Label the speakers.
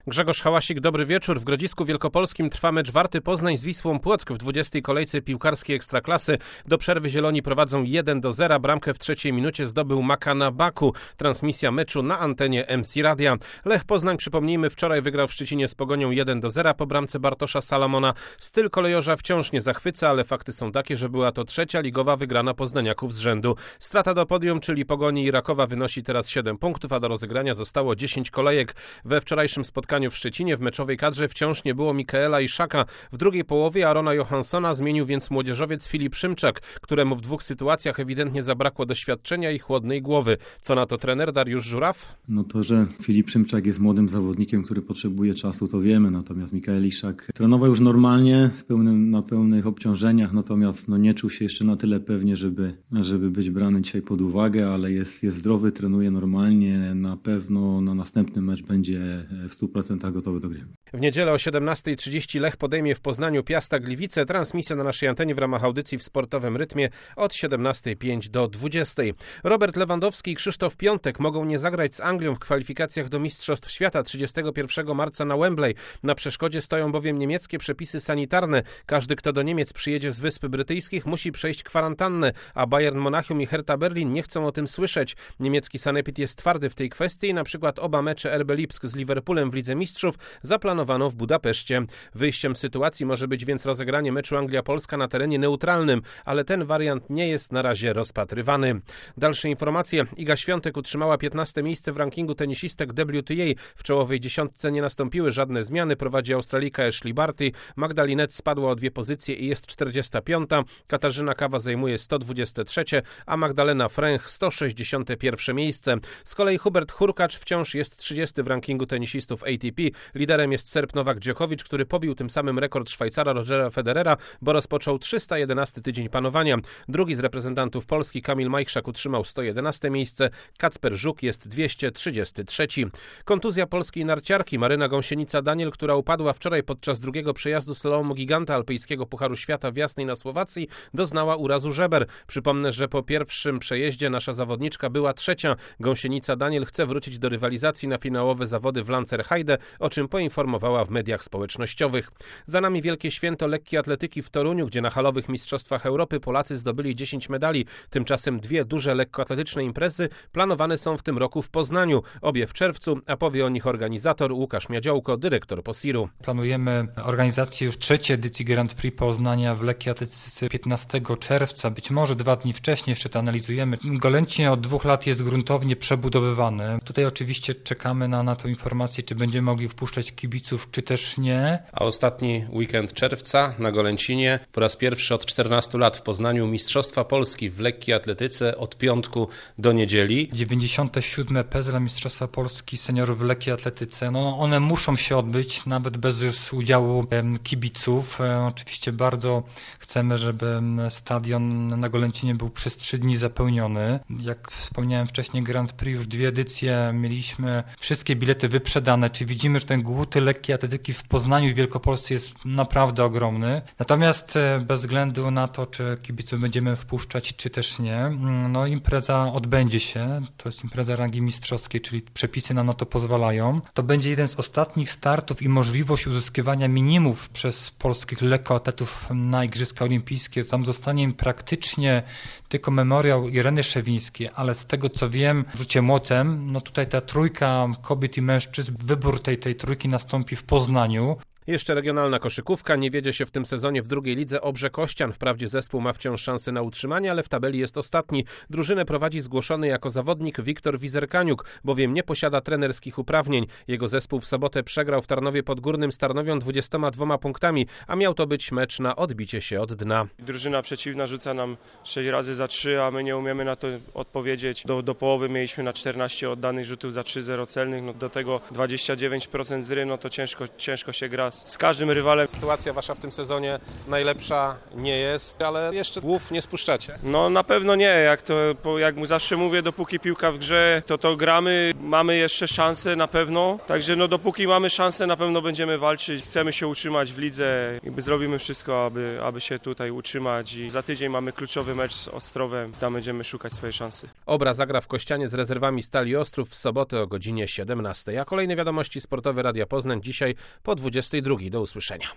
Speaker 1: Grzegorz Hałasik, dobry wieczór. W Grodzisku Wielkopolskim trwa mecz Warty Poznań z Wisłą Płock w 20. kolejce piłkarskiej Ekstraklasy. Do przerwy zieloni prowadzą 1-0. Bramkę w trzeciej minucie zdobył Makana Baku. Transmisja meczu na antenie MC Radia. Lech Poznań, przypomnijmy, wczoraj wygrał w Szczecinie z Pogonią 1-0 po bramce Bartosza Salamona. Styl kolejorza wciąż nie zachwyca, ale fakty są takie, że była to trzecia ligowa wygrana poznaniaków z rzędu. Strata do podium, czyli Pogoni i Rakowa, wynosi teraz 7 punktów, a do rozegrania zostało 10 kolejek. We wczorajszym spotkaniu w Szczecinie w meczowej kadrze wciąż nie było Mikaela Iszaka. W drugiej połowie Arona Johanssona zmienił więc młodzieżowiec Filip Szymczak, któremu w dwóch sytuacjach ewidentnie zabrakło doświadczenia i chłodnej głowy. Co na to trener Dariusz Żuraw?
Speaker 2: No to, że Filip Szymczak jest młodym zawodnikiem, który potrzebuje czasu, to wiemy. Natomiast Mikael Iszak trenował już normalnie, na pełnych obciążeniach, natomiast nie czuł się jeszcze na tyle pewnie, żeby być brany dzisiaj pod uwagę, ale jest zdrowy, trenuje normalnie. Na pewno na następny mecz będzie w 100% gotowy do gry.
Speaker 1: W niedzielę o 17:30 Lech podejmie w Poznaniu Piasta Gliwice. Transmisja na naszej antenie w ramach audycji w sportowym rytmie od 17:05 do 20:00. Robert Lewandowski i Krzysztof Piątek mogą nie zagrać z Anglią w kwalifikacjach do Mistrzostw Świata 31 marca na Wembley. Na przeszkodzie stoją bowiem niemieckie przepisy sanitarne. Każdy, kto do Niemiec przyjedzie z Wysp Brytyjskich, musi przejść kwarantannę, a Bayern Monachium i Hertha Berlin nie chcą o tym słyszeć. Niemiecki sanepid jest twardy w tej kwestii i na przykład oba mecze RB Lipsk z Liverpoolem w Lidze Mistrzów zaplanowano w Budapeszcie. Wyjściem z sytuacji może być więc rozegranie meczu Anglia-Polska na terenie neutralnym, ale ten wariant nie jest na razie rozpatrywany. Dalsze informacje. Iga Świątek utrzymała 15. miejsce w rankingu tenisistek WTA. W czołowej dziesiątce nie nastąpiły żadne zmiany. Prowadzi Australijka Ashley Barty. Magda Linette spadła o 2 pozycje i jest 45. Katarzyna Kawa zajmuje 123, a Magdalena Fręch 161 miejsce. Z kolei Hubert Hurkacz wciąż jest 30 w rankingu tenisistów ATP. Liderem jest Serb Nowak Dżokowicz, który pobił tym samym rekord Szwajcara Rogera Federera, bo rozpoczął 311 tydzień panowania. Drugi z reprezentantów Polski, Kamil Majchrzak, utrzymał 111 miejsce. Kacper Żuk jest 233. Kontuzja polskiej narciarki Maryna Gąsienica-Daniel, która upadła wczoraj podczas drugiego przejazdu slalomu giganta alpejskiego Pucharu Świata w Jasnej na Słowacji, doznała urazu żeber. Przypomnę, że po pierwszym przejeździe nasza zawodniczka była trzecia. Gąsienica-Daniel chce wrócić do rywalizacji na finałowe zawody w Lanzerheide, o czym poinformowała w mediach społecznościowych. Za nami wielkie święto lekkiej atletyki w Toruniu, gdzie na halowych mistrzostwach Europy Polacy zdobyli 10 medali. Tymczasem 2 duże lekkoatletyczne imprezy planowane są w tym roku w Poznaniu. Obie w czerwcu, a powie o nich organizator Łukasz Miadziołko, dyrektor POSIR-u.
Speaker 3: Planujemy organizację już 3. edycji Grand Prix Poznania w lekkiej atletyce 15 czerwca. Być może 2 dni wcześniej, jeszcze to analizujemy. Golęcin od 2 lat jest gruntownie przebudowywany. Tutaj oczywiście czekamy na tą informację, czy będziemy mogli wpuszczać kibiców, czy też nie.
Speaker 1: A ostatni weekend czerwca na Golęcinie po raz pierwszy od 14 lat w Poznaniu Mistrzostwa Polski w lekkiej atletyce od piątku do niedzieli.
Speaker 3: 97. PESEL Mistrzostwa Polski seniorów w lekkiej atletyce. One muszą się odbyć, nawet bez udziału kibiców. Oczywiście bardzo chcemy, żeby stadion na Golęcinie był przez 3 dni zapełniony. Jak wspomniałem wcześniej, Grand Prix już 2 edycje mieliśmy, wszystkie bilety wyprzedane, czyli widzimy, że ten głód lekkiej atletyki w Poznaniu i Wielkopolsce jest naprawdę ogromny. Natomiast bez względu na to, czy kibiców będziemy wpuszczać, czy też nie, impreza odbędzie się. To jest impreza rangi mistrzowskiej, czyli przepisy nam na to pozwalają. To będzie jeden z ostatnich startów i możliwość uzyskiwania minimów przez polskich lekkoatletów na Igrzyska Olimpijskie. Tam zostanie im praktycznie tylko memoriał Ireny Szewińskiej, ale z tego co wiem, w rzucie młotem, tutaj ta trójka kobiet i mężczyzn, wybór tej trójki nastąpi w Poznaniu.
Speaker 1: Jeszcze regionalna koszykówka. Nie wiedzie się w tym sezonie w drugiej lidze Obrzeg Ościan. Wprawdzie zespół ma wciąż szansę na utrzymanie, ale w tabeli jest ostatni. Drużynę prowadzi zgłoszony jako zawodnik Wiktor Wizerkaniuk, bowiem nie posiada trenerskich uprawnień. Jego zespół w sobotę przegrał w Tarnowie Podgórnym z Tarnowią 22 punktami, a miał to być mecz na odbicie się od dna.
Speaker 4: Drużyna przeciwna rzuca nam 6 razy za 3, a my nie umiemy na to odpowiedzieć. Do połowy mieliśmy na 14 oddanych rzutów za 3-0 celnych. Do tego 29% z gry, to ciężko się gra z każdym rywalem.
Speaker 1: Sytuacja wasza w tym sezonie najlepsza nie jest, ale jeszcze głów nie spuszczacie.
Speaker 4: No na pewno nie, jak mu zawsze mówię, dopóki piłka w grze, to gramy, mamy jeszcze szansę na pewno, także no dopóki mamy szansę, na pewno będziemy walczyć, chcemy się utrzymać w lidze, zrobimy wszystko, aby się tutaj utrzymać i za tydzień mamy kluczowy mecz z Ostrowem, tam będziemy szukać swojej szansy.
Speaker 1: Obra zagra w Kościanie z rezerwami Stali Ostrów w sobotę o godzinie 17. A kolejne wiadomości sportowe Radia Poznań dzisiaj po 22. Do usłyszenia.